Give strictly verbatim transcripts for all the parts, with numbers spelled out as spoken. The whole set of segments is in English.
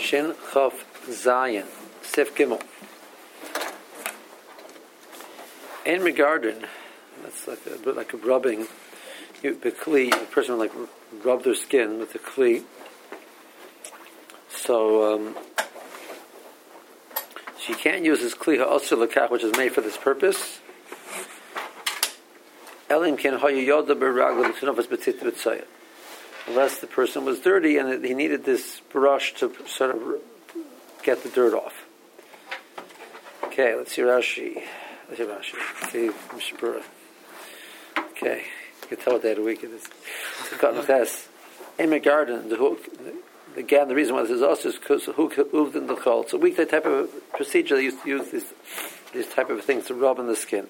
Shin Chof Zayin Sif Gimel. In regarding, that's like a bit like a rubbing. You, the kli, a person would like rub their skin with the kli. So um, she can't use this kli ha'osir l'kach, which is made for this purpose. Elim ken hayoyoda beraglim t'nofas b'tzit b'tzayah. Unless the person was dirty and he needed this brush to sort of get the dirt off. Okay, let's see Rashi. Let's see Rashi. Let's see Mishabura. Okay, you can tell what day of the week it is. It's in my garden, the hook. Again, the reason why this is also is because who moved in the chol. It's a weekday type of procedure. They used to use these these type of things to rub on the skin.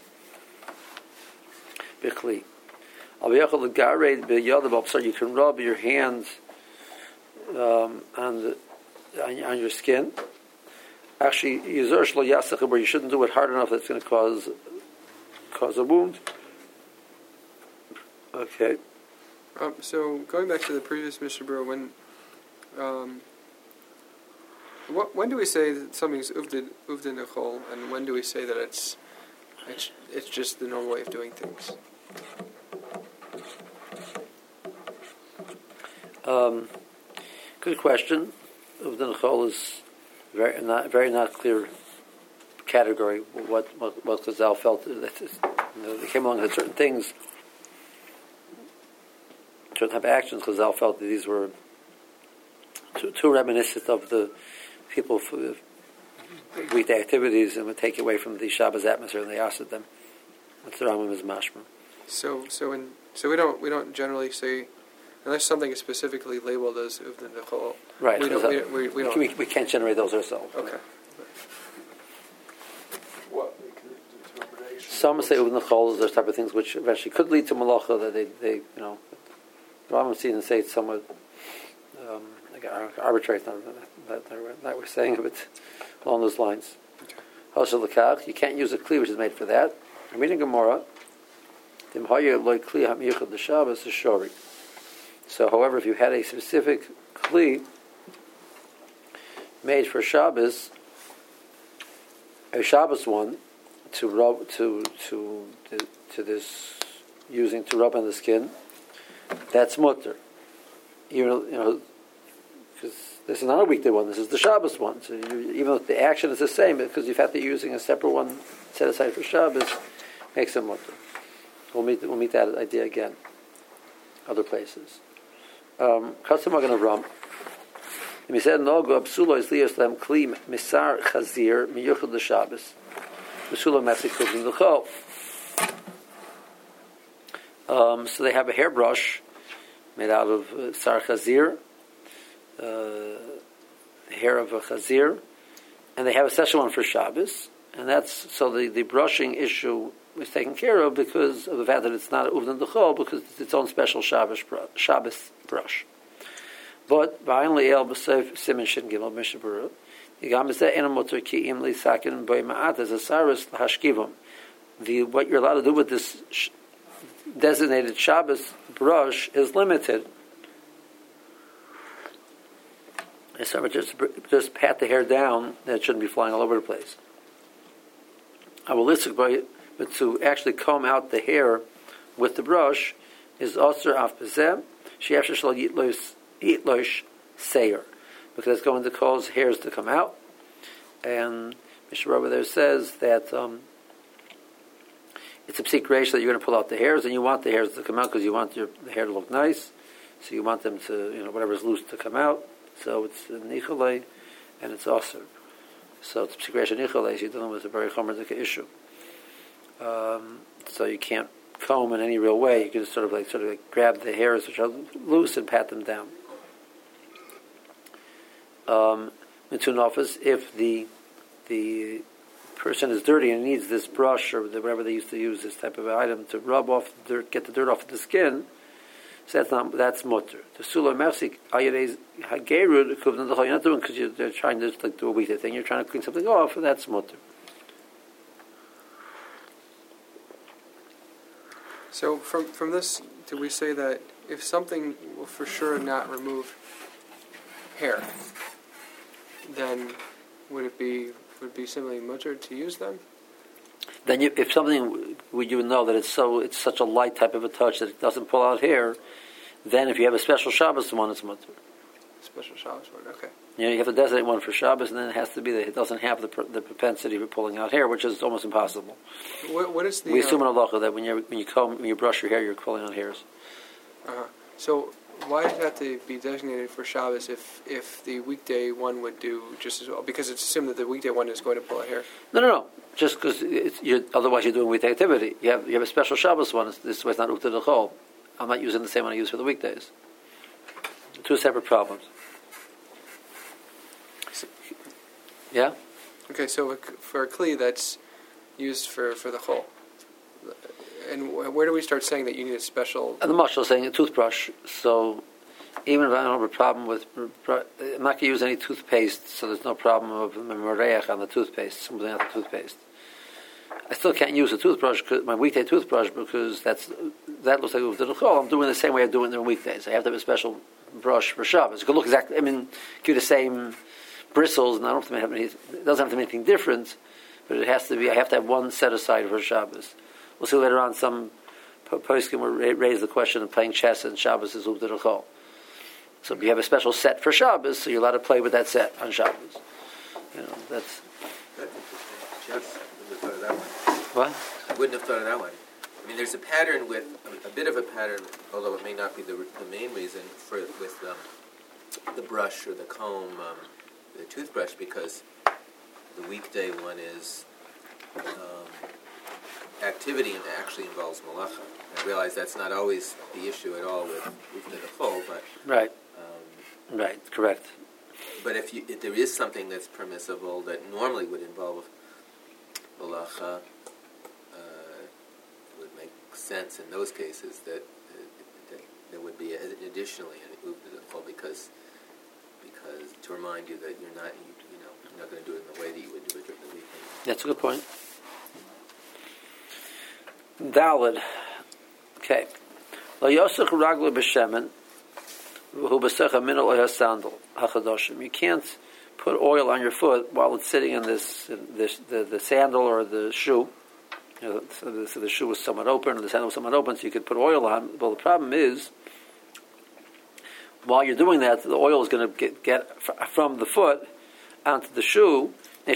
Bichli. You can rub your hands um, on, the, on on your skin. Actually, where you shouldn't do it hard enough that's going to cause cause a wound. Okay. Um, so going back to the previous Mishabura, when um, what, when do we say that something's uvdin uvdin nechol, and when do we say that it's it's it's just the normal way of doing things? Um, good question. Uvdin nechol is very not very not clear category. What what what Chazal felt that is, you know, they came along with certain things. Certain type of actions, Chazal felt that these were too, too reminiscent of the people for weekday activities and would take away from the Shabbos atmosphere, and they asked them. That's the Rambam is mashma. So, so in so we don't we don't generally say unless something is specifically labeled as uvdin nechol. Right. We don't. We, we, we, don't. We, we can't generate those ourselves. Okay. What? Some say uvdin nechol is those type of things which eventually could lead to malacha that they, they you know. Rambam seems to say it's somewhat um, like arbitrary, not that, that we're saying, but along those lines. Hashal l'kach, you can't use a kli which is made for that. I'm reading Gemara. Tim hayer loy kli ha'miyuchad l'Shabbos is shori. So, however, if you had a specific kli made for Shabbos, a Shabbos one to rub to to to, to this using to rub on the skin. That's mutter. You know, you know, because this is not a weekday one. This is the Shabbos one. So you, even though the action is the same, because you've had to using a separate one set aside for Shabbos, makes it mutter. We'll meet. We'll meet that idea again. Other places. Custom are going to rum. He said, "No go absulo is liyoslam kli misar chazir miyuchad l'Shabbos. Absulo masik cooking the chol." Um, so they have a hairbrush made out of uh, sar chazir, uh, the hair of a chazir, and they have a special one for Shabbos, and that's so the, the brushing issue was taken care of because of the fact that it's not uvdin nechol because it's its own special Shabbos brush. Shabbos brush. But finally, el b'seif simin shin gimel mishabura, yigam is that enamotor ki im li sakin boy ma'at as a saris hashkivam. The what you're allowed to do with this sh- designated Shabbos brush is limited. And so just just pat the hair down, and it shouldn't be flying all over the place. I will listen, but to actually comb out the hair with the brush is also af bezem. She actually shall yitlosh yitlosh seir because it's going to cause hairs to come out. And Mishnah over there says that. Um, It's a psik reish that you're going to pull out the hairs, and you want the hairs to come out because you want your the hair to look nice. So you want them to, you know, whatever's loose to come out. So it's nicholei, and it's aser. So it's psik reish and nicholei. So you're dealing with a very chomerdik issue. Um, so you can't comb in any real way. You can just sort of like sort of like grab the hairs which are loose and pat them down. Um, Mitun office if the the person is dirty and needs this brush or whatever they used to use, this type of item to rub off the dirt, get the dirt off of the skin. So that's not that's mutter. The sula mersik ayirez hagerud kuvna the you're not doing because you're trying to just like do a weekday thing. You're trying to clean something off, and that's mutter. So from from this, do we say that if something will for sure not remove hair, then would it be would it be simply mutter to use them? Then, you, if something would you know that it's so it's such a light type of a touch that it doesn't pull out hair, then if you have a special Shabbos one, it's mutter. Special Shabbos one, okay. You know, you have to designate one for Shabbos, and then it has to be that it doesn't have the the propensity for pulling out hair, which is almost impossible. What, what is the? We assume uh, in halacha that when you when you comb when you brush your hair, you're pulling out hairs. Uh-huh. So why does it have to be designated for Shabbos if if the weekday one would do just as well? Because it's assumed that the weekday one is going to pull out hair. No, no, no. Just because you're otherwise you're doing weekday activity. You have you have a special Shabbos one. This way, it's not ufta d'chol. I'm not using the same one I use for the weekdays. Two separate problems. Yeah? Okay, so for a kli that's used for, for the chol. And where do we start saying that you need a special... And the mashal is saying a toothbrush. So even if I don't have a problem with... I'm not going to use any toothpaste, so there's no problem of memoreach on the toothpaste, something on the toothpaste. I still can't use a toothbrush, my weekday toothbrush, because that's that looks like it was the chol. I'm doing the same way I do it in the weekdays. I have to have a special brush for Shabbos. It could look exactly... I mean, give you the same... bristles, and I don't have to have any, it doesn't have to be anything different, but it has to be, I have to have one set aside for Shabbos. We'll see later on some poskim will raise the question of playing chess and Shabbos is uvda d'chol. So if you have a special set for Shabbos, so you're allowed to play with that set on Shabbos. You know, that's... That's interesting. Chess, I wouldn't have thought of that one. What? I wouldn't have thought of that one. I mean, there's a pattern with, a bit of a pattern, although it may not be the, the main reason, for with um, the brush or the comb, um, the toothbrush, because the weekday one is um, activity and actually involves malacha. I realize that's not always the issue at all with ufta d'chol, but right, um, right, correct. But if, you, if there is something that's permissible that normally would involve malacha, uh, it would make sense in those cases that, uh, that there would be additionally an ufta d'chol because. Because to remind you that you're not, you, you know, you're not going to do it in the way that you would do it during the weekend. That's a good point. Daled. Okay. Lo yosech raglo b'shemen, v'hu b'secha min oil sandal hachadoshim. You can't put oil on your foot while it's sitting in this, in this the, the sandal or the shoe. You know, so, the, so the shoe was somewhat open, or the sandal was somewhat open, so you could put oil on. Well, the problem is, while you're doing that, the oil is going to get, get from the foot onto the shoe.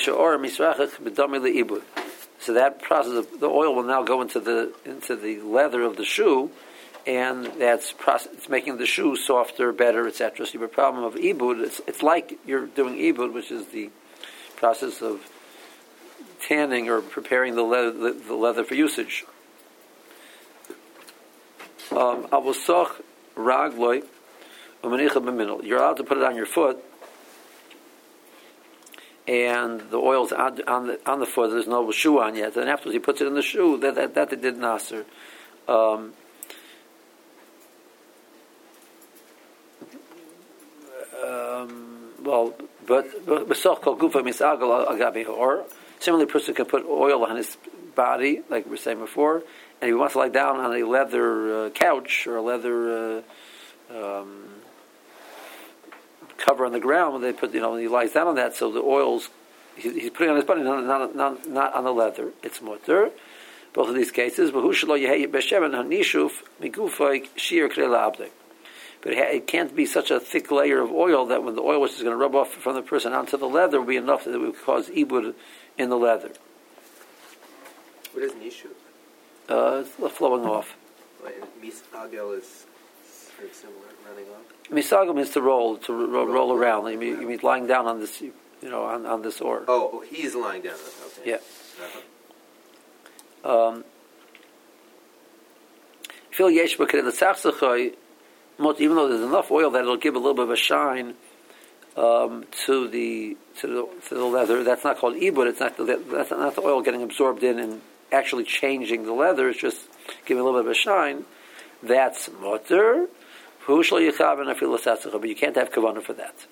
So that process of the oil will now go into the into the leather of the shoe, and that's process, it's making the shoe softer, better, et cetera. So you have a problem of ibud. It's it's like you're doing ibud, which is the process of tanning or preparing the leather the, the leather for usage. Um, Avosach ragloi. You're allowed to put it on your foot, and the oil's on, on the on the foot. There's no shoe on yet. Then afterwards, he puts it in the shoe. That that, that they did naser. Um, um, well, but but or similarly, a person can put oil on his body, like we were saying before, and if he wants to lie down on a leather uh, couch or a leather. Uh, um, cover on the ground when they put, you know, when he lies down on that, so the oils he, he's putting on his body, not, not, not, not on the leather. It's mutter. Both of these cases, but it can't be such a thick layer of oil that when the oil which is going to rub off from the person onto the leather will be enough that it would cause ibud in the leather. What is nishu? Uh, it's flowing off. Well, misagel is very similar, running off. Misagel means to roll, to ro- roll, roll around. You mean, you mean lying down on this, you know, on, on this oar. Oh, oh, he's lying down. Okay. Yeah. Uh-huh. Um, even though there's enough oil that it'll give a little bit of a shine um, to the to the to the leather. That's not called ibud. It's not the, that's not the oil getting absorbed in and actually changing the leather. It's just giving a little bit of a shine. That's mutter. But you can't have kavanah for that.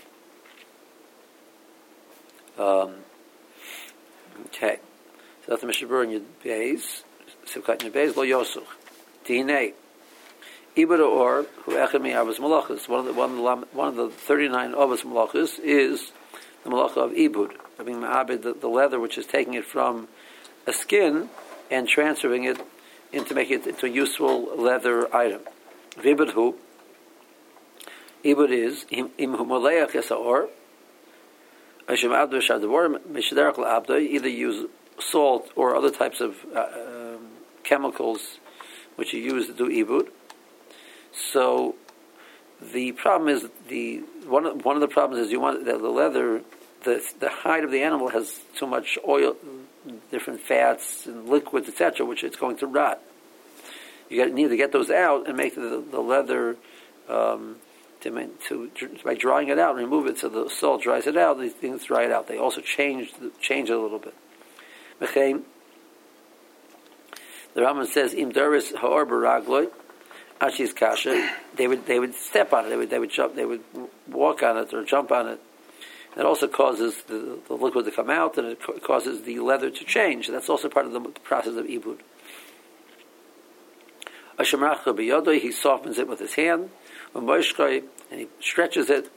Um, okay. So that's the Mishnah Berurah in your base. Sivkat in your base. Lo yosuch. Tinei. Ibud or who echad mi avos malachos. One of the one of the one of the thirty nine avos malachos is the malacha of ibud, I mean ma'abed, the, the leather which is taking it from a skin and transferring it into making it into a useful leather item. Vibud hu, ibud is im humaleach esaor. Either use salt or other types of uh, um, chemicals which you use to do ibud. So the problem is the one of, one of the problems is you want the, the leather, the the hide of the animal has too much oil, different fats and liquids, et cetera, which it's going to rot. You got, need to get those out and make the, the leather. Um, To, to, by drying it out and remove it so the salt dries it out, these things dry it out. They also change change it a little bit. The Rambam says, "Im daris haor baragloi, ashis kasha." They would they would step on it. They would they would jump. They would walk on it or jump on it. That also causes the, the liquid to come out, and it causes the leather to change. That's also part of the process of ibud. Ashemracha biyodoi, he softens it with his hand. And he stretches it,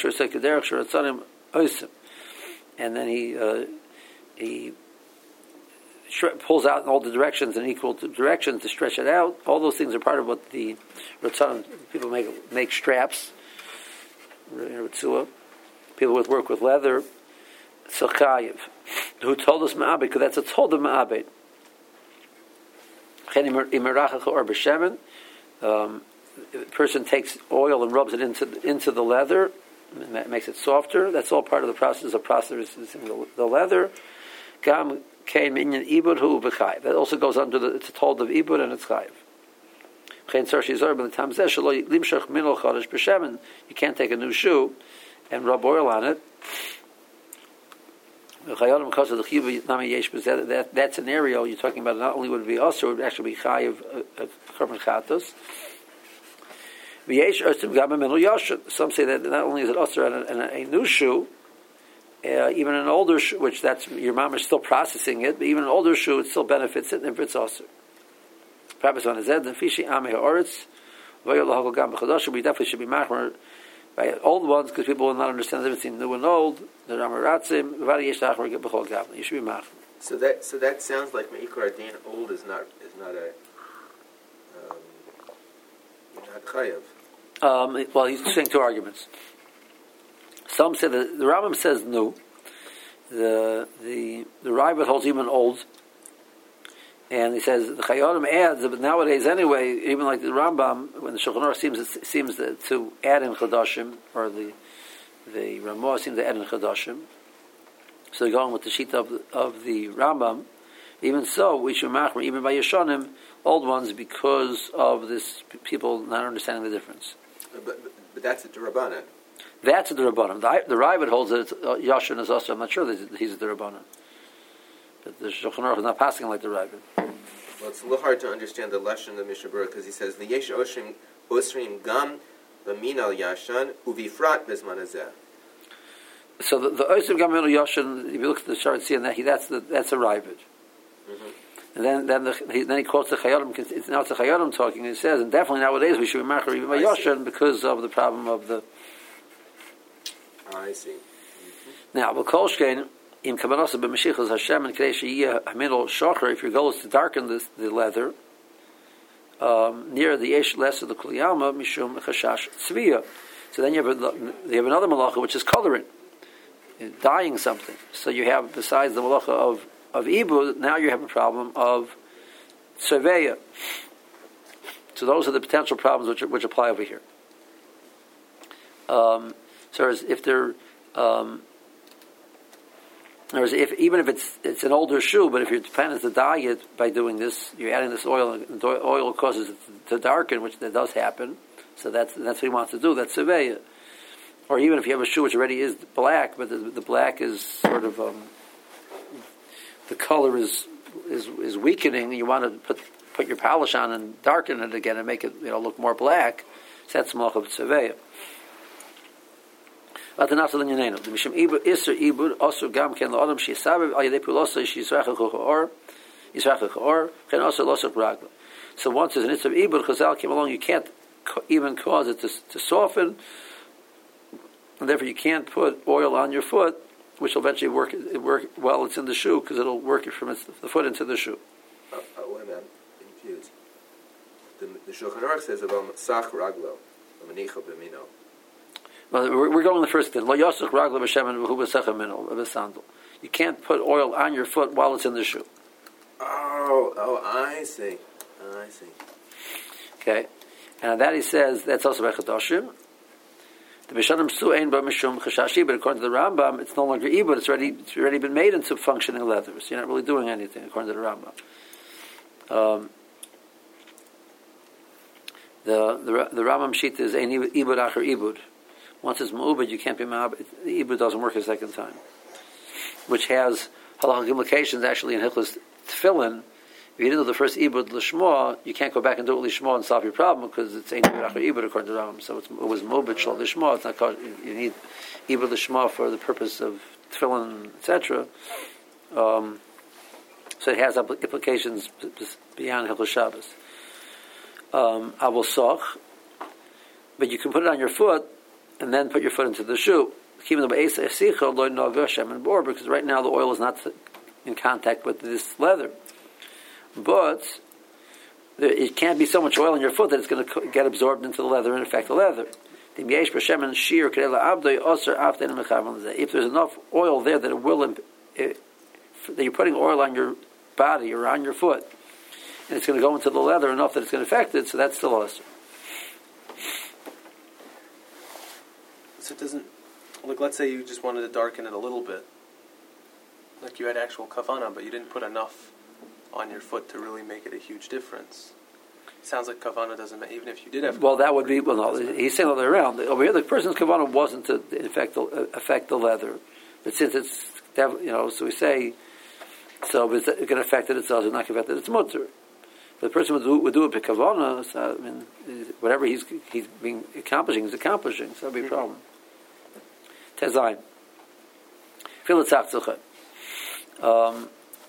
and then he uh, he pulls out in all the directions in equal directions to stretch it out. All those things are part of what the Ratzanim, people make make straps. People with work with leather. Tzchayev, who told us ma'abed, because that's a told of ma'abed. Um, a person takes oil and rubs it into into the leather, and that makes it softer. That's all part of the process of processing the, the leather. Gam kain minyan ibud hu b'chayiv. That also goes under the. It's told of ibud and it's chayiv. You can't take a new shoe and rub oil on it. Because of the that, that that scenario you're talking about, not only would it be us, it would actually be chayiv korban chatos. Some say that not only is it usher and a, a, a new shoe, uh, even an older shoe, which that's your mom is still processing it, but even an older shoe, it still benefits it if it's usher. Perhaps on his head, the fishy ame ha'oretz, we definitely should be machmer by old ones because people will not understand the difference between new and old. The ramaratzim, you should be machmer. So that so that sounds like meikar adin old is not is not a um, not chayav. Um, well, he's saying two arguments. Some say that the Rambam says no. The the the Ravid holds even old, and he says the Chayonim adds. But nowadays, anyway, even like the Rambam, when the Shulchan Aruch seems seems to add in Chadashim, or the the Ramah seems to add in Chadashim. So they're going with the sheet of of the Rambam. Even so, we should machmer even by Yeshanim, old ones, because of this people not understanding the difference. But, but, but that's a D'Rabbanan. That's a D'Rabbanan. The, the Ravid holds that it's, uh, Yashin is also. I'm not sure that he's a D'Rabbanan. But the Shulchan Aruch is not passing like the Ravid. Well, it's a little hard to understand the Lashon of Mishnah Berurah because he says the Yesh Oshrim Osrim Gam V'Minal Yashan Uvifrat Bezman Hazeh. So the, the Osrim Gam Minal Yashan, if you look at the Shar Tzia, that he that's the, that's a Ravid. Mm-hmm. And then, then, the, he, then he quotes the Chayonim. It's now it's the Chayonim talking. And he says, and definitely nowadays we should be machar even by Yoshan because of the problem of the. Oh, I see. Mm-hmm. Now, B'Kolshkein in Kabbalah b'Mashiachas Hashem and Kadesh Yiyah Hamidol Shocher. If your goal is to darken the, the leather um, near the Yesh less of the Kuliyama Mishum Chashash Tzviya. So then you have a, you have another malacha which is coloring, dyeing something. So you have besides the malacha of of ibud, now you have a problem of surveya. So those are the potential problems which which apply over here. Um, so as if they're, um, as if even if it's it's an older shoe, but if you're dependent to dye it by doing this, you're adding this oil, and the oil causes it to darken, which that does happen. So that's that's what he wants to do. That's surveya. Or even if you have a shoe which already is black, but the, the black is sort of um, the color is, is is weakening, and you want to put put your polish on and darken it again and make it you know look more black. So that's malach of tzavei. But the naftal inyanenu the mishum ibud iser ibud also gam ken laadam sheyisabev al yedei pulosa sheyisrachach or yisrachach or ken also losach ragla. So once there's an iser ibud, Chazal came along, you can't co- even cause it to to soften, and therefore you can't put oil on your foot which will eventually work it work while it's in the shoe because it'll work it from its, the foot into the shoe. Uh, uh, wait a minute, I'm confused. The, the Shulchan Aruch says about Sach Raglo, Manicha B'mino. Well, we're, we're going the first thing. Lo Yosach Raglo B'Shemen V'hu B'Secha Mino B'Sandal. You can't put oil on your foot while it's in the shoe. Oh, oh, I see. Oh, I see. Okay, and that he says that's also by Chadoshim. The Mishanim Su Ein Ba Mishum Chashashi, but according to the Rambam, it's no longer ibud. It's already it's already been made into functioning leather. So you're not really doing anything according to the Rambam. Um, the the the Rambam sheet is Ein ibud acher ibud. Once it's ma'ubud, you can't be ma'ubud. The ibud doesn't work a second time, which has halachic implications actually in Hilchos Tefillin. If you didn't do the first ibud lishma, you can't go back and do it lishma and solve your problem because it's ein ibud acher ibud according to Rambam. So it's, it was mubid shal lishma. It's not called, you need ibud lishma for the purpose of tefillin, et cetera. Um, so it has implications beyond Hilchos Shabbos. Um, Avol soch, but you can put it on your foot and then put your foot into the shoe. Because right now the oil is not in contact with this leather. But there, it can't be so much oil in your foot that it's going to get absorbed into the leather and affect the leather. If there's enough oil there that it will, it, that you're putting oil on your body or on your foot, and it's going to go into the leather enough that it's going to affect it, so that's still also. So it doesn't, like let's say you just wanted to darken it a little bit, like you had actual kavanah, but you didn't put enough on your foot to really make it a huge difference. It sounds like kavanah doesn't matter, even if you did have. Well, that would be well. No, he's saying the other way around. Over here, the person's kavanah wasn't to affect the, affect the leather, but since it's you know, so we say, so it's going to affect it. It's also not going to affect it. It's mutter. The person would do, would do it b'kavanah. So, I mean, whatever he's he's being accomplishing, he's accomplishing. So that'd be a problem. Tezayin. Feel it tzachzuchet. Um.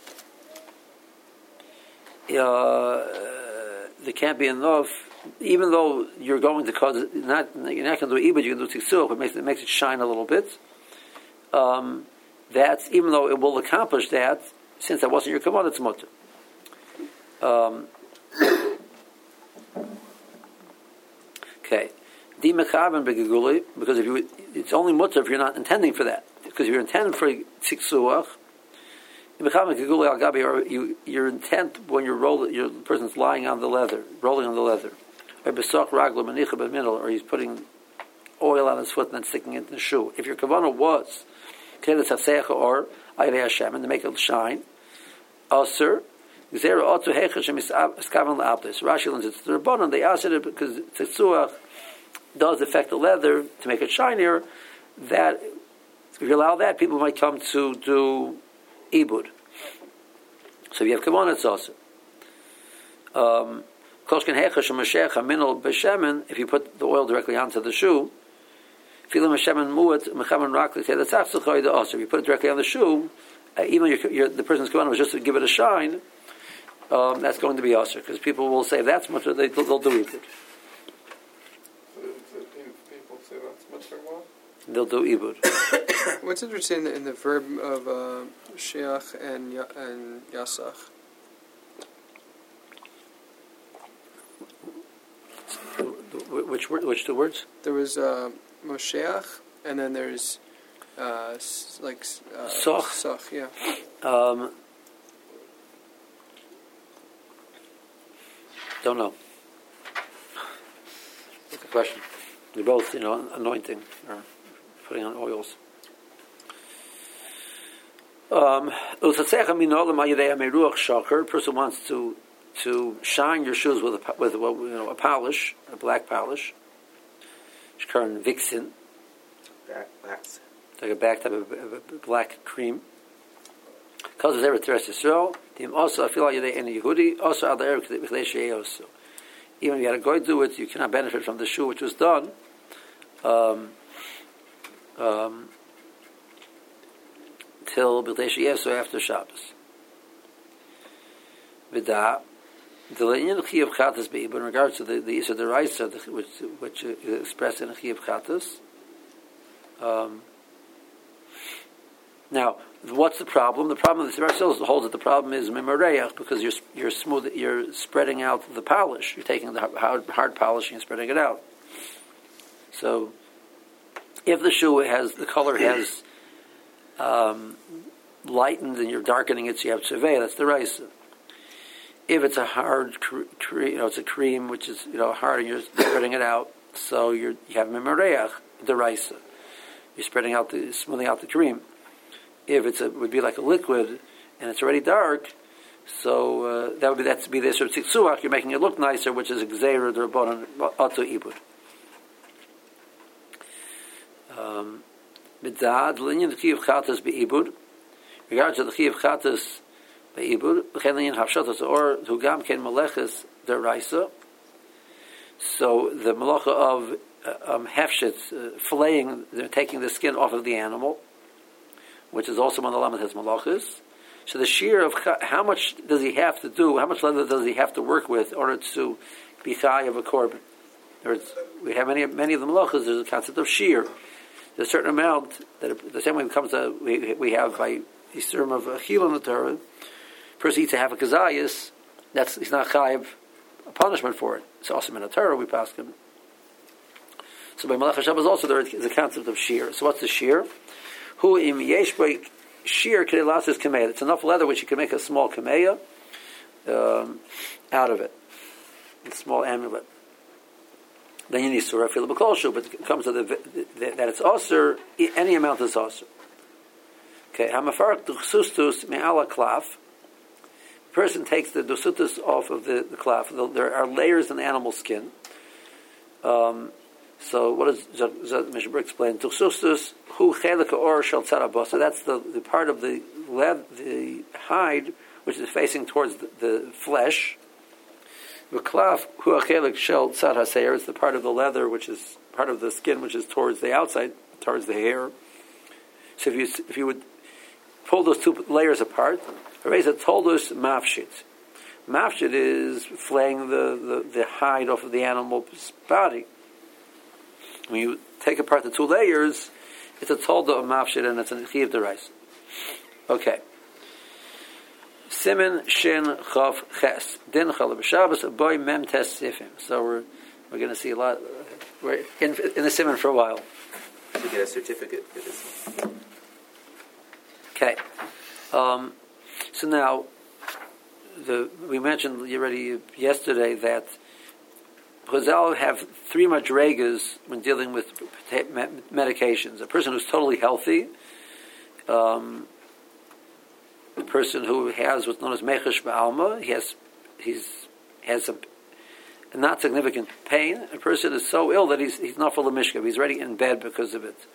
Uh, there can't be enough, even though you're going to cause it, not, you're not going to do ibud, you're going to do tiksuch, it makes it makes it shine a little bit. Um, that's, even though it will accomplish that, since that wasn't your kavanah, it's mutter. Um, okay. Di mechaben begeguli, because if you, it's only mutter if you're not intending for that. Because if you're intending for tiksuch, you, your intent when you're rolling, your person's lying on the leather, rolling on the leather, or he's putting oil on his foot and then sticking it in the shoe. If your kavanah was or Hashem and to make it shine, Aser, Rashi learns it's the Rabbanon. They asked it because Tzitzuach does affect the leather to make it shinier. That if you allow that, people might come to do ibud. So if you have kavanah, it's also. Um, if you put the oil directly onto the shoe, if you put it directly on the shoe, uh, even your, your, the person's kavanah was just to give it a shine, um, that's going to be usher, because people will say that's much, they, they'll, they'll do ibud. They'll do ibud. What's interesting in the, in the verb of uh, sheach and ya, and yasach? Which which two words? There was uh, mosheach, and then there's uh, s- like uh, soch. Soch, yeah. Um, don't know. That's a question. They're both, you know, anointing or putting on oils. Um, a person wants to to shine your shoes with a with a, you know, a polish, a black polish. Current vixen, Back, backs. like a back type of, of a black cream. Because it's ever Teres Yisrael. Also, I feel like you're any Yehudi. Also, other Erev also. Even if you had to go do it, you cannot benefit from the shoe which was done. Um, um, till B'Tei Yeso after Shabbos. V'da, the Le'inyan Chiyav Chatas Be'ib, in regards to the the Yisra D'Oraisa, which which is expressed in Chiyav Chatas, um, Now, what's the problem? The problem the Rav holds that the problem is mimareach, because you're you're smooth, you're spreading out the polish. You're taking the hard, hard polishing and spreading it out. So, if the shoe has the color has um, lightened and you're darkening it, so you have tzevei, that's the raisa. If it's a hard, cre- cre- you know, it's a cream which is you know hard, and you're spreading it out, so you're, you have mimareach, the raisa. You're spreading out the smoothing out the cream. If it's a, it would be like a liquid and it's already dark, so uh, that would be that to be this or tzitzuach. You're making it look nicer, which is gzeira d'rabbanan ato ibud. B'dad linyan chiyuv chatas beibud. Regards to the chiyuv chatas beibud, l'chen linyan hafshatas or hugam ken maleches deraisa. So the malacha of uh, um, hefshitz, uh, filleting, they're taking the skin off of the animal, which is also one of the lamed has malachas. So the shear of how much does he have to do? How much leather does he have to work with in order to be chai of a korban? We have many many of the malachas. There's a concept of shear. There's a certain amount that the same way it comes to we we have by Yisurim of achil in the Torah. Person eats a half a kazayas. That's he's not chai of a punishment for it. It's also in the Torah we pass him. So by malach Shabbos also there is a concept of shear. So what's the shear? Who im yesh shear kedelas's kameya. It's enough leather which you can make a small kameya um, out of it, a small amulet. Then you need surah fil b'kolshu, but it comes to the, the, the that it's osir. Any amount is osir. Okay, hamafarak duchsustus me'ala klaf. The person takes the dusutus off of the, the klaf. There are layers in the animal skin. Um, So what does Zad Mishabur explain? Tuchsustus hu chelika or shel tzarabos. So that's the, the part of the lead, the hide which is facing towards the, the flesh. V'klaf hu chelik shel tzar haseir is the part of the leather which is part of the skin which is towards the outside, towards the hair. So if you if you would pull those two layers apart, Hareza told us mafshit. Mafshit is flaying the, the, the hide off of the animal's body. When you take apart the two layers, it's a tolda of mafshid and it's a chiv derais. Okay. Simen shin chav ches din chalav Shabbos boy mem tes sifim. So we're we're going to see a lot. We're in in the simen for a while. To get a certificate for this. Okay. Um, so now, the we mentioned already yesterday that Chazal have three madregas when dealing with medications. A person who's totally healthy, um, a person who has what's known as mechesh ba'alma, he has he's has a, a not significant pain. A person is so ill that he's he's not full of mishkav. He's already in bed because of it.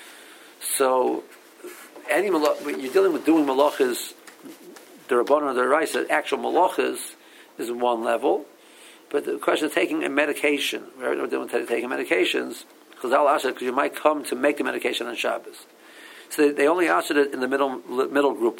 So, any malach, when you're dealing with doing malachas, the rabbanon or the raisa, actual malachas is one level. But the question of taking a medication, right? Or taking medications, Chazal asked it because you might come to make the medication on Shabbos. So they, they only asked it in the middle middle group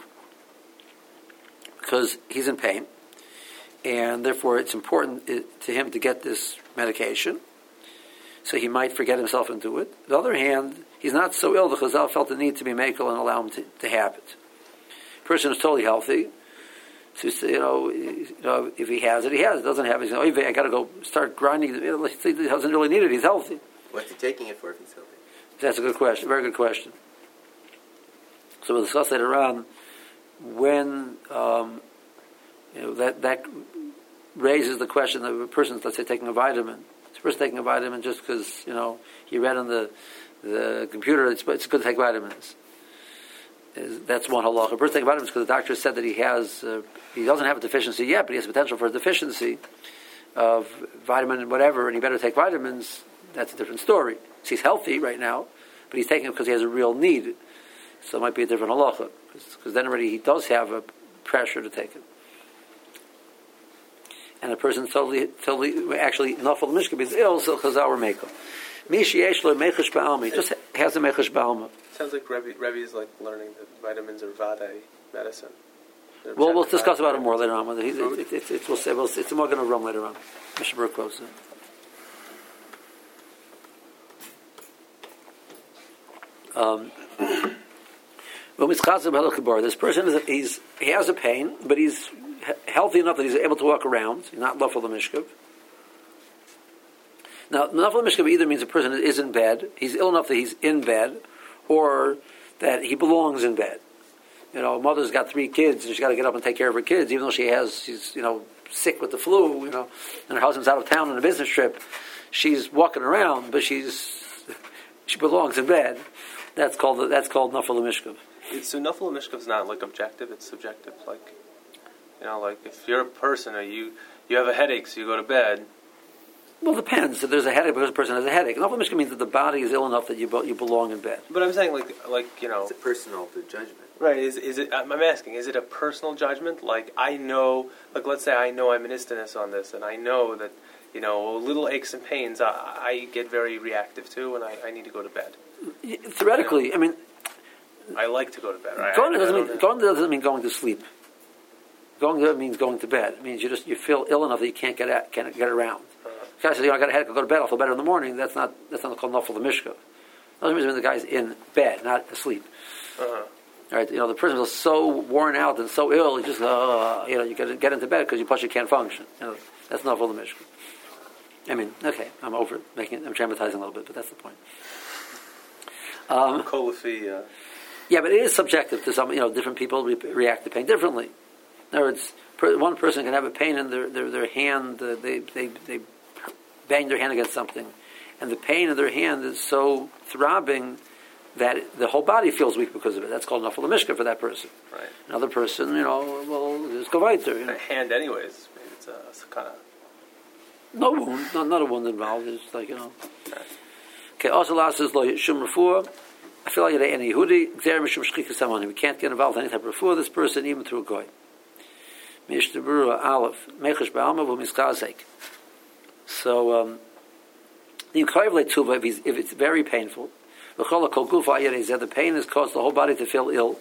because he's in pain, and therefore it's important to him to get this medication. So he might forget himself and do it. On the other hand, he's not so ill that Chazal felt the need to be makel and allow him to, to have it. The person is totally healthy. So, you know, you know, if he has it, he has it. Doesn't have it, he's like, oh, I got to go start grinding. He doesn't really need it. He's healthy. What's he taking it for if he's healthy? That's a good question. Very good question. So we'll discuss later on when um, you know that that raises the question of a person, let's say, taking a vitamin. It's a person taking a vitamin just because you know he read on the the computer it's it's good to take vitamins. Is, that's one halacha. A person taking vitamins because the doctor said that he has, uh, he doesn't have a deficiency yet, but he has potential for a deficiency of vitamin whatever, and he better take vitamins. That's a different story. So he's healthy right now, but he's taking it because he has a real need. So it might be a different halacha, because then already he does have a pressure to take it. And a person totally, totally, actually, nafal mishkab is ill, so chazal or mekel. Mishi yesh lo mechesh ba'alma. He just has a mechesh ba'alma. Sounds like Rebbe, Rebbe is like learning that vitamins are vade medicine. They're well, we'll discuss about it more later on. It, it, it, it, it, we'll say, we'll, it's more going to run later on. Mishnah Berurah quotes it. Um, This person is he's he has a pain, but he's healthy enough that he's able to walk around. He's not lafal mishkav. Now, lafal mishkav either means a person is in bed, he's ill enough that he's in bed, or that he belongs in bed. You know, a mother's got three kids, and she's got to get up and take care of her kids, even though she has, she's, you know, sick with the flu, you know, and her husband's out of town on a business trip. She's walking around, but she's she belongs in bed. That's called that's called nafal mishkav. So nafal mishkav is not like objective; it's subjective. Like, you know, like if you're a person or you you have a headache, so you go to bed. Well, it depends. If there's a headache because a person has a headache, nafal mishkav means that the body is ill enough that you you belong in bed. But I'm saying, like, like you know, it's a personal judgment. Right? Is is it? I'm asking. Is it a personal judgment? Like I know, like let's say I know I'm an istinus on this, and I know that you know little aches and pains I, I get very reactive to, and I, I need to go to bed. Theoretically, I mean, I like to go to bed. Right? Going to I, I doesn't mean going to doesn't mean going to sleep. Going to means going to bed. It means you just you feel ill enough that you can't get at, can't get around. Uh-huh. The guy says, you know, I got a headache, I'll go to bed, I'll feel better in the morning. That's not that's not called nafal mishkav. That means the guy's in bed, not asleep. Uh-huh. All right, you know, the person was so worn out and so ill, you just, uh, you know, you got to get into bed because you plus you can't function. You know, that's not full of mishkav. I mean, okay, I'm over it, making, I'm dramatizing a little bit, but that's the point. Um, Kolafi, uh... Yeah, but it is subjective to some, you know, different people re- react to pain differently. In other words, per, one person can have a pain in their, their, their hand, uh, they, they, they bang their hand against something, and the pain in their hand is so throbbing that the whole body feels weak because of it. That's called nafal mishkav for that person. Right. Another person, you know, well, just go weiter. You know. A hand, anyways. Maybe it's a, it's a kind of no wound, not, not a wound involved. It's like you know. Okay. Also, last is lo shum refuah. I feel like any Yehudi gzer mishum shchika samani. We can't get involved in any type of refuah. This person, even through a goy. Mishtabura aleph mechash ba'alma v'miskazek. So, um, the kayev le'tuva if if it's very painful. The pain has caused the whole body to feel ill.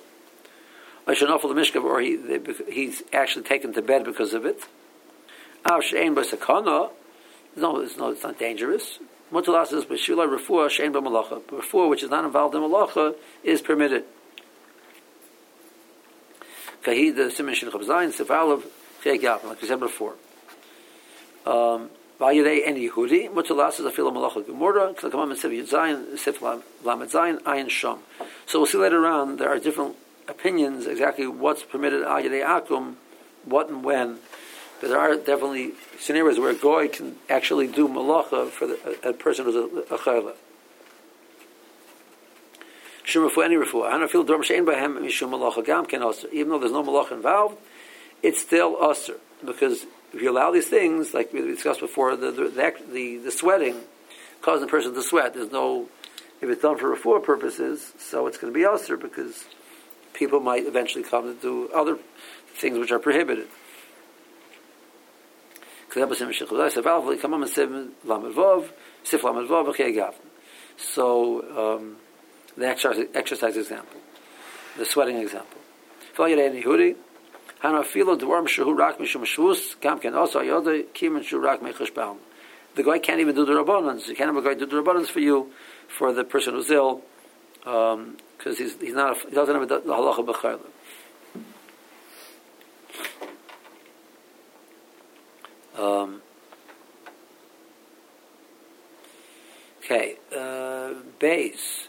Or he, he's actually taken to bed because of it. No, it's no, it's not dangerous. Refuah, which is not involved in malacha, is permitted. Like we said before. Um, any Yehudi, Mutalas is a fil malacha gemora. Klakam and Sif Yudzayin, Sif Lamed Zayin, Ayin Sham. So we'll see later on. There are different opinions exactly what's permitted al yedei akum, what and when. But there are definitely scenarios where a goy can actually do malacha for the, a, a person who's a, a chayla. Shum refuah, any refuah. I don't feel dorm shein b'hem mishum malacha gam ken aser. Even though there's no malacha involved, it's still aser because if you allow these things, like we discussed before, the the, the, the sweating causes the person to sweat. There's no, if it's done for refuah purposes, so it's going to be aser because people might eventually come to do other things which are prohibited. So um, the exercise, exercise example, the sweating example. The guy can't even do the rabbanans. You can't have a guy do the rabbanans for you, for the person who's ill, because um, he's he's not a, he doesn't have the halacha b'chayla. Um, okay, uh, base.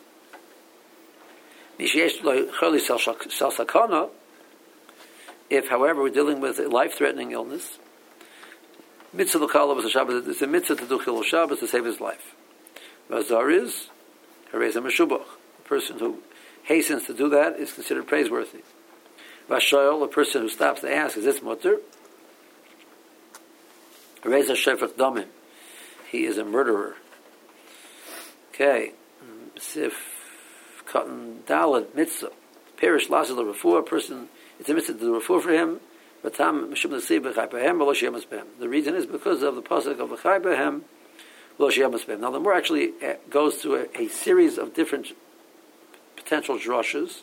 If, however, we're dealing with a life-threatening illness, mitzvah l'kala was a Shabbos. It's a mitzvah to do chilul Shabbos to save his life. Vazar is hareza meshubach. A person who hastens to do that is considered praiseworthy. Vashoyel, a person who stops to ask, is this mutter? Hareza shefach damim. He is a murderer. Okay, sif cotton dalad mitzvah. Perish lasel refuah. A person, it's a mitzvah to do refuah for him. The reason is because of the pasuk of v'chai b'hem lo sheyamas b'hem. Now the more actually goes through a, a series of different potential drushes,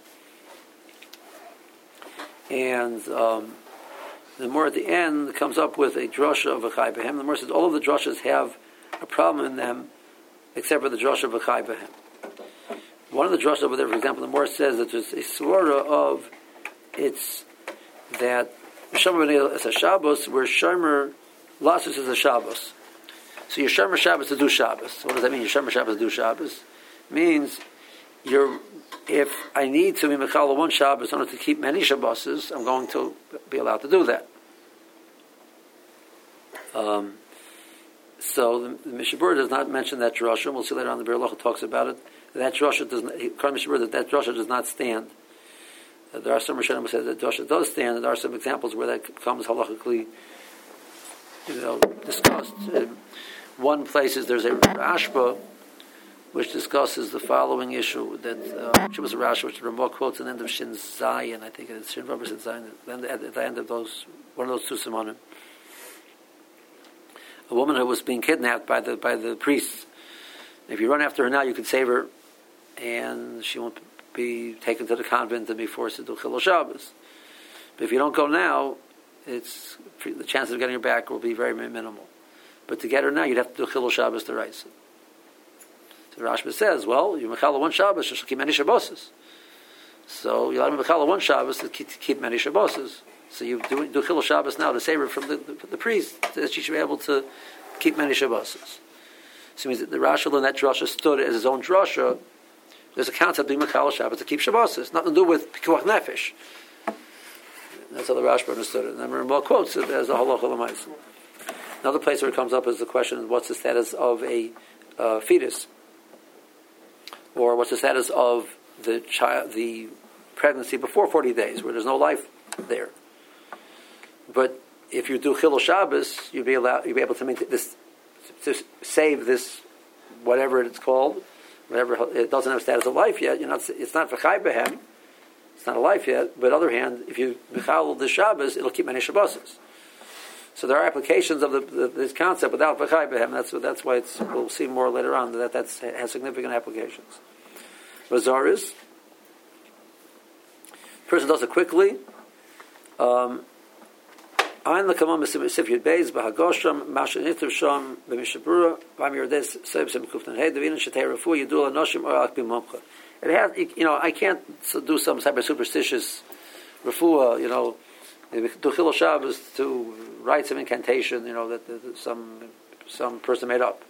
and um, the more at the end comes up with a drusha of v'chai b'hem. The more says all of the drushes have a problem in them, except for the drusha of v'chai b'hem. One of the drushes over there, for example, the Morse says that there's a swara of it's that Shomer is a Shabbos where Shomer Lasus is a Shabbos. So your Shomer Shabbos to do Shabbos. What does that mean? Your Shomer Shabbos to do Shabbos means you're. If I need to be Mechal one Shabbos in order to keep many Shabboses, I'm going to be allowed to do that. Um, so the, the Mishnah Berurah does not mention that drasha. We'll see later on the Biur Halacha talks about it. That drasha does not. Mishnah Berurah that that drasha does not stand. Uh, there are some Rishonim who say that drasha does stand, and there are some examples where that comes halachically, you know, discussed. In one place is there's a Rashba which discusses the following issue that uh, which was a Rashi which the Ramah quotes at the end of Shin Zayin. I think it's Shin Vav Shin Zayin. At, at the end of those one of those two simonim. A woman who was being kidnapped by the by the priests. If you run after her now, you can save her, and she won't be taken to the convent and be forced to do Chilul Shabbos. But if you don't go now, it's the chances of getting her back will be very minimal. But to get her now, you'd have to do Chilul Shabbos to Raisa. So Rashba says, well, you mechala one Shabbos, you should keep many Shabboses. So you let him mechala one Shabbos to keep, to keep many Shabboses. So you do, do Chilul Shabbos now to save her from the, the, the priest, that she should be able to keep many Shabboses. So it means that the Rashi in that drasha stood as his own drasha. There's a concept of mechala Shabbos to keep Shabboses, nothing to do with pikuach nefesh. That's how the Rashba understood it. And then Ramah quotes it as a halacha l'maisa. Another place where it comes up is the question: what's the status of a uh, fetus? Or what's the status of the child, the pregnancy before forty days, where there's no life there? But if you do Chilul Shabbos, you'd be allowed, you'd be able to maintain this, to save this, whatever it's called, whatever it doesn't have status of life yet. You're not, it's not v'chai behem, it's not a life yet. But on the other hand, if you mechal the Shabbos, it'll keep many Shabboses. So there are applications of the, the, this concept without v'chai behem. That's that's why it's, we'll see more later on that that has significant applications. Razar is person does it quickly. Um, Ein lekamam mesif yud beis b'hagosham masha nitzav sham b'Mishnah Berurah v'amir des seib sem kuftan hey devinin shetei refu yidul anoshim or akbi momcha. It has, you know, I can't do some type of superstitious refuah, you know, do Chilul Shabbos to write some incantation, you know, that, that some some person made up.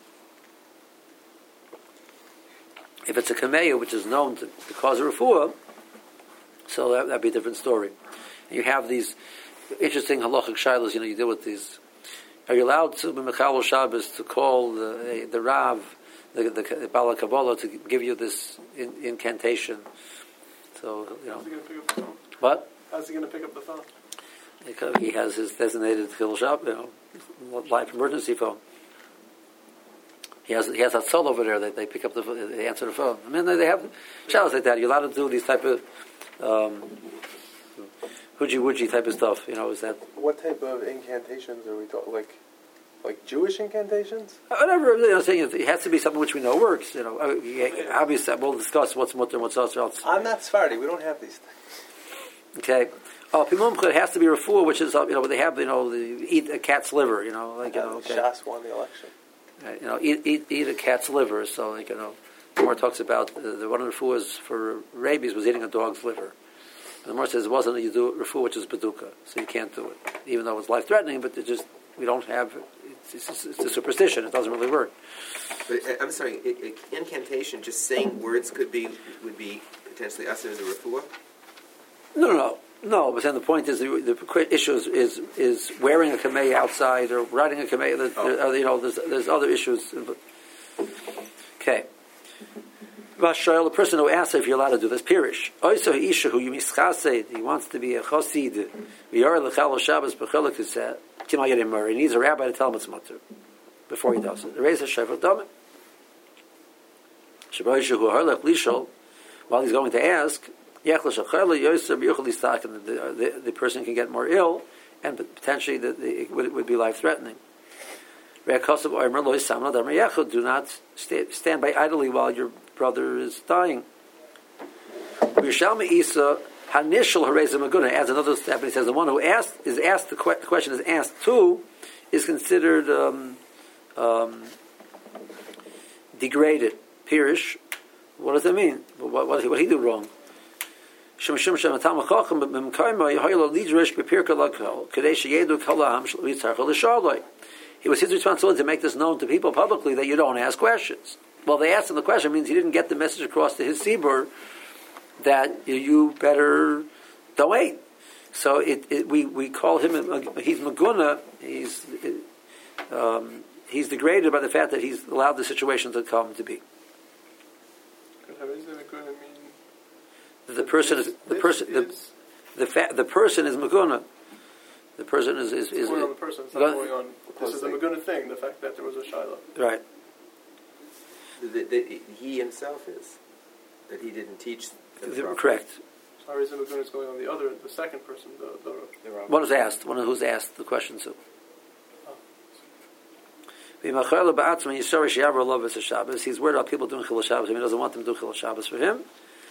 If it's a kameya which is known to, to cause a refuah, so that would be a different story. And you have these interesting halachic shilas, you know, you deal with these. Are you allowed to be mechalel Shabbos to call the the Rav, the the, the Bala Kabbalah, to give you this in, incantation? So you know, how's he going to pick up the phone? What? How's he going to pick up the phone? Because he has his designated Chilul Shabbos, you know, life emergency phone. He has he has that cell over there that they pick up the they answer the phone. I mean, they have shilas like that. You're allowed to do these type of um, hooji wooji type of stuff. You know, is that what type of incantations are we talking? Like, like Jewish incantations? Whatever. You know, saying it has to be something which we know works. You know, obviously we'll discuss what's mutter and what's else. I'm not Sephardi. We don't have these things. Okay. Oh, pimumcha, it has to be refuah, which is you know they have you know the, eat a cat's liver. You know, like you know. Okay. Shas won the election. Right, you know, eat, eat eat a cat's liver. So like you know, the Gemara talks about uh, the one of the refuahs for rabies was eating a dog's liver. The Gemara says it wasn't you do refuah, which is beduka, so you can't do it, even though it's life threatening. But it just we don't have it's, it's, it's a superstition. It doesn't really work. But uh, I'm sorry, it, it, incantation, just saying words could be would be potentially us as a refuah. No, no, no. No, but then the point is the, the issue is, is is wearing a kamei outside or riding a kamei. There, oh. You know, there's there's other issues. Okay. Vashael, the person who asks if you're allowed to do this, pirish. Also, isha who you mischased, he wants to be a chosid. V'yar lechal Shabbos b'chelik kiseh. Kimal yedim mur. He needs a rabbi to tell him it's mutter before he does it. Raise a shevet damim. Shabbosha who harlech lishol, while he's going to ask. The, the, the person can get more ill, and potentially the, the, it, would, it would be life-threatening. Do not stay, stand by idly while your brother is dying. Adds another step, and he says the one who asked is asked the, que- the question is asked to is considered um, um, degraded. Pirish. What does that mean? What, what, what did he do wrong? He was his responsibility to make this known to people publicly that you don't ask questions. Well, they asked him the question means he didn't get the message across to his Sibur that you better don't wait. So it, it, we, we call him, he's Maguna, he's, um, he's degraded by the fact that he's allowed the situation to come to be. How is that going to mean? The person is, the person, the, the, fa- the person is Maguna. The person is, is, is going on the person, it's not going on. This is a Maguna thing, the fact that there was a Shiloh. Right. That, that he himself is. That he didn't teach them The- properly. correct. How is the Maguna is going on the other, the second person, the, the, the Rambam. One was asked, one who's asked the question to. He's worried about people doing Chil Shabbos. He doesn't want them to do Chil Shabbos for him.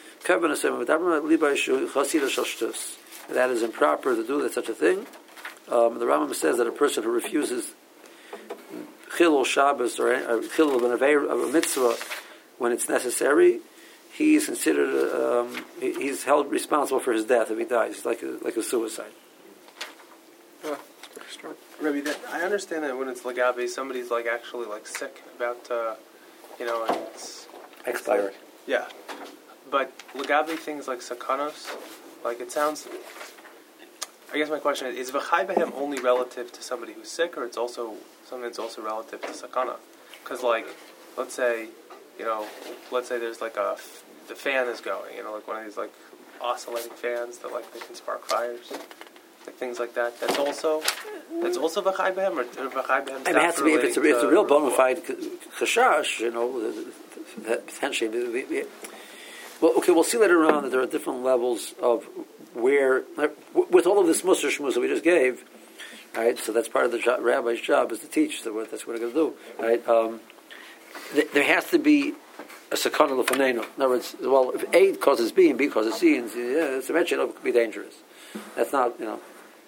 That is improper to do that such a thing. Um, the Rambam says that a person who refuses Chil Shabbos or Chil of a mitzvah when it's necessary, he's considered um, he's held responsible for his death if he dies. It's like a, like a suicide. Ah, strong. Rabbi, that, I understand that when it's Lagabe, somebody's like actually like sick about, uh, you know, and it's Expired. yeah. But Lagabe things like Sakanos, like it sounds. I guess my question is: is V'chai Behem only relative to somebody who's sick, or it's also something that's also relative to Sakana? Because, like, let's say, you know, let's say there's like a the fan is going, you know, like one of these like oscillating fans that like they can spark fires. Like things like that. That's also that's also v'chai behem, or v'chai behem. And it has to be if it's a, if it's a real bona fide chashash, you know, potentially. Well, okay, we'll see later on that there are different levels of where, with all of this musar shmuz that we just gave, right? So that's part of the job, rabbi's job is to teach. So that's what we're going to do, right? Um, th- there has to be a sakana l'fanenu. In other words, well, if A causes B and B causes C, and yeah, it's eventually it'll be dangerous. That's not, you know.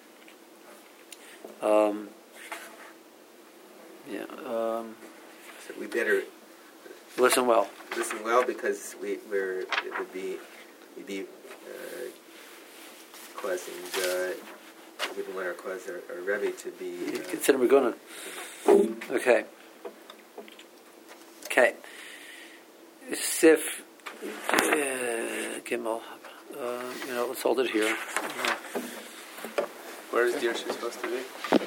Um, yeah. Um, So we better listen well. listen well because we we're it would be we'd be uh, causing uh, we wouldn't want our cause our, our Rebbe to be You uh, consider we're gonna. Okay. Okay. Sif uh, Gimel. Uh, you know, let's hold it here. Where is Dirshu supposed to be?